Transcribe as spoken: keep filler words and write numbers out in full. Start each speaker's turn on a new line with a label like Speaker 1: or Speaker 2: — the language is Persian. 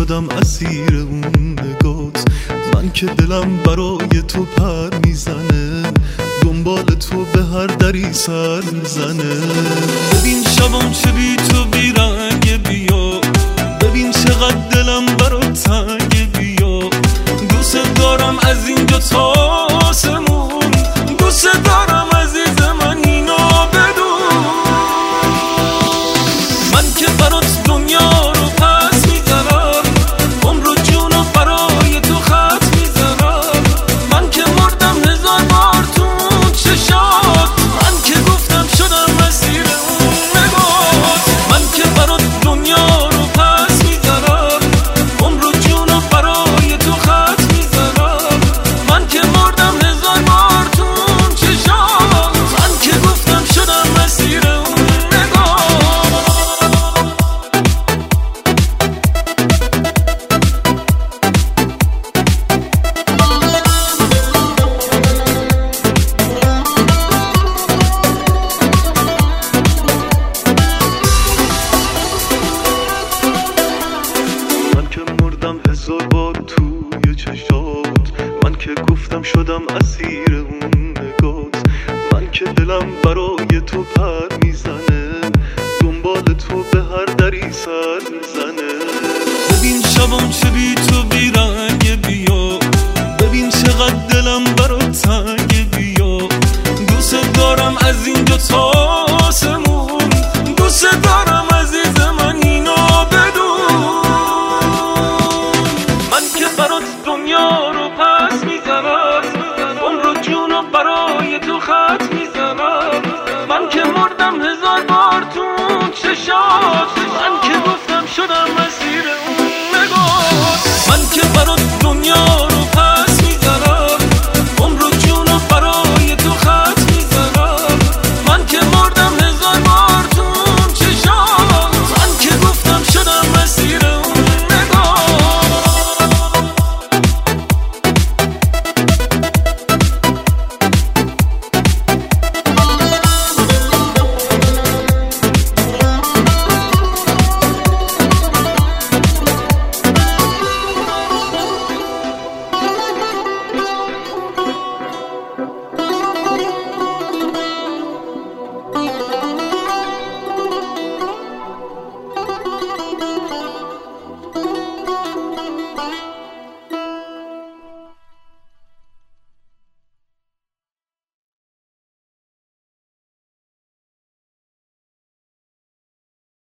Speaker 1: شدم اسیر اون نگات. من که دلم برای تو پر میزنه، دنبال تو به هر دری سر میزنه. ببین شبم چه بی تو بیرنگ، بیا ببین چقدر دلم برات تنگ، بیا دوست دارم از اینجا تا آسمون، دوست دارم عزیز من اینو بدون. من که برات دنیا رو پس میزنم، عمر و جون رو برای تو خط میزنم. من که مردم هزار بار تو چشات، من که گفتم شدم اسیر اون نگات. من که برات دنیا رو پس میزنم، عمر و جون رو برای تو خط میزنم. من که مردم هزار بار تو چشات، من که گفتم شدم اسیر اون نگات. من که مردم هزار بار توی چشات، من که گفتم شدم اسیر اون نگات. من که دلم برای تو پر میزنه، دنبال تو به هر دری سر میزنه. ببین شبم چه بی تو بیرنگ، بیا ببین چقدر دلم برات تنگ، بیا دوست دارم از اینجا تا آسمون، دوست دارم عزیز من اینو بدون. من که برات دنیا رو پر